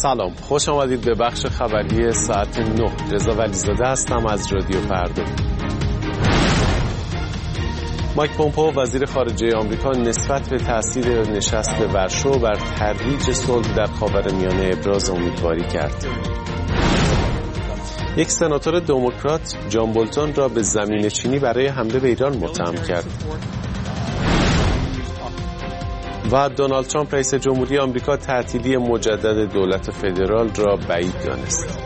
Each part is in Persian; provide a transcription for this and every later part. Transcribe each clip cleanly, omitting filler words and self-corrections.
سلام، خوش آمدید به بخش خبری ساعت 9. رضا ولیزاده هستم از رادیو فردا. مایک پومپئو وزیر خارجه آمریکا نسبت به تاثیر نشست ورشو بر ترویج صلح در خاورمیانه ابراز امیدواری کرد. یک سناتور دموکرات جان بولتون را به زمینه‌چینی برای حمله به ایران متهم کرد. و دونالد ترامپ رئیس جمهوری آمریکا تعطیلی مجدد دولت فدرال را بعید دانست.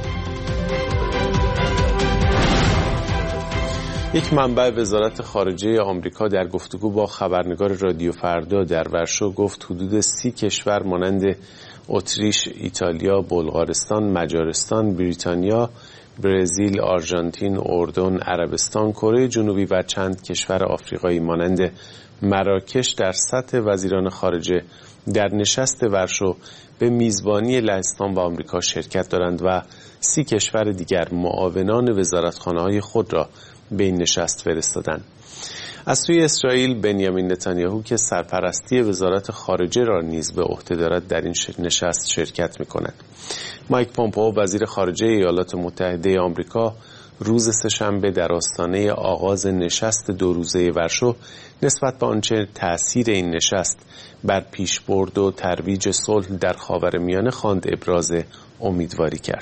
یک منبع وزارت خارجه آمریکا در گفتگو با خبرنگار رادیو فردا در ورشو گفت حدود 30 کشور مانند اتریش، ایتالیا، بلغارستان، مجارستان، بریتانیا، برزیل، آرژانتین، اردن، عربستان، کره جنوبی و چند کشور آفریقایی مانند مراکش در سطح وزیران خارجه در نشست ورشو به میزبانی لهستان و آمریکا شرکت دارند و 30 کشور دیگر معاونان وزارتخانه‌های خود را به این نشست فرستادند. از سوی اسرائیل بنیامین نتانیاهو که سرپرستی وزارت خارجه را نیز به عهده دارد در این نشست شرکت می‌کند. مایک پومپئو وزیر خارجه ایالات متحده آمریکا روز سه‌شنبه در آستانه آغاز نشست 2 روزه ورشو نسبت به آنچه تأثیر این نشست بر پیشبرد و ترویج صلح در خاورمیانه خواند ابراز امیدواری کرد.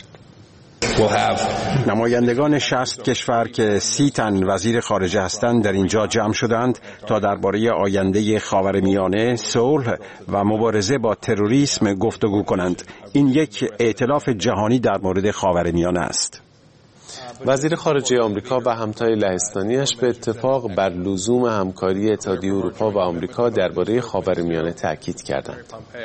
نمایندگان 60 کشور که 30 تن وزیر خارجه هستند در اینجا جمع شدند تا درباره آینده خاورمیانه، صلح و مبارزه با تروریسم گفتگو کنند. این یک ائتلاف جهانی در مورد خاورمیانه است. وزیر خارجه آمریکا و همتای لهستانیش به اتفاق بر لزوم همکاری اتحادیه اروپا و آمریکا درباره خاورمیانه تاکید کردند.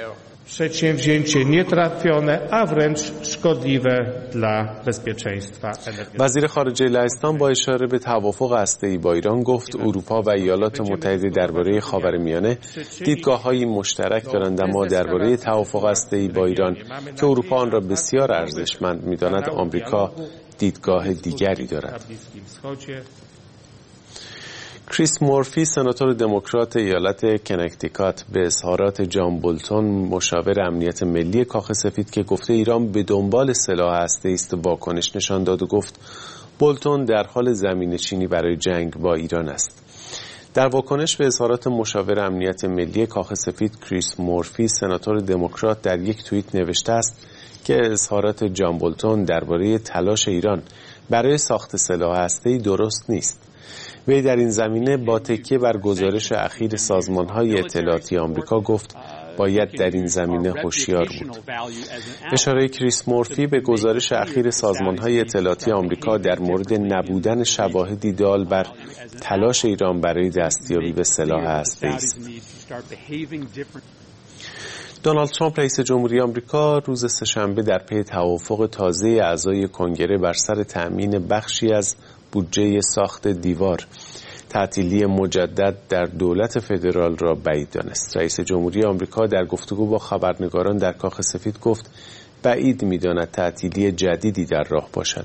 وزیر خارجه لهستان با اشاره به توافق هسته‌ای با ایران گفت اروپا و ایالات متحده درباره خاورمیانه دیدگاه‌های مشترک دارند، اما درباره توافق هسته‌ای با ایران که اروپا آن را بسیار ارزشمند می‌داند آمریکا دیدگاه دیگری دارد. کریس مورفی سناتور دموکرات ایالت کنکتیکات به اظهارات جان بولتون مشاور امنیت ملی کاخ سفید که گفته ایران به دنبال سلاح هسته‌ای است واکنش نشان داد و گفت بولتون در حال زمینه‌چینی برای جنگ با ایران است. در واکنش به اظهارات مشاور امنیت ملی کاخ سفید کریس مورفی سناتور دموکرات در یک توییت نوشته است که اظهارات جان بولتون درباره تلاش ایران برای ساخت سلاح هسته‌ای درست نیست. وی در این زمینه با تکیه بر گزارش اخیر سازمان‌های اطلاعاتی آمریکا گفت باید در این زمینه هوشیار بود. اشاره کریس مورفی به گزارش اخیر سازمان‌های اطلاعاتی آمریکا در مورد نبودن شواهدی دال بر تلاش ایران برای دستیابی به سلاح هسته‌ای است. دونالد ترامپ رئیس جمهوری آمریکا روز سه‌شنبه در پی توافق تازه اعضای کنگره بر سر تأمین بخشی از بودجه ساخت دیوار تعطیلی مجدد در دولت فدرال را بعید دانست. رئیس جمهوری آمریکا در گفتگو با خبرنگاران در کاخ سفید گفت بعید می‌داند تعطیلی جدیدی در راه باشد.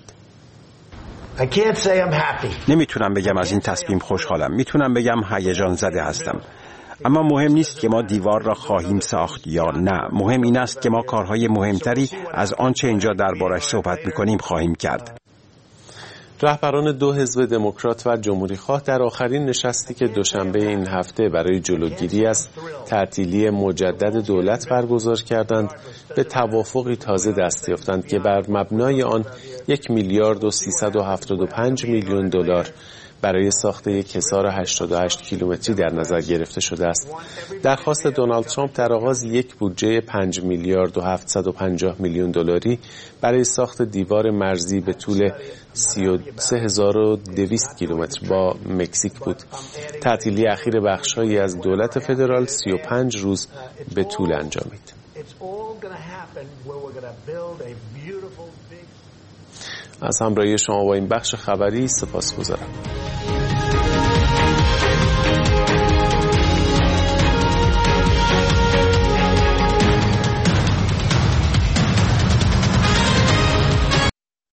نمیتونم بگم از این تصمیم خوشحالم، میتونم بگم هیجان زده هستم. اما مهم نیست که ما دیوار را خواهیم ساخت یا نه. مهم این است که ما کارهای مهمتری از آنچه اینجا دربارش صحبت می‌کنیم خواهیم کرد. رهبران 2 حزب دموکرات و جمهوری‌خواه در آخرین نشستی که دوشنبه این هفته برای جلوگیری از تعطیلی مجدد دولت برگزار کردند به توافقی تازه دست یافتند که بر مبنای آن 1 میلیارد و 375 میلیون دلار برای ساخت یک حصار 88 کیلومتری در نظر گرفته شده است. درخواست دونالد ترامپ در آغاز یک بودجه 5 میلیارد و 750 میلیون دلاری برای ساخت دیوار مرزی به طول 33200 کیلومتر با مکزیک بود. تعطیلی اخیر بخش‌هایی از دولت فدرال 35 روز به طول انجامید. از همراهی شما با این بخش خبری سپاسگزارم.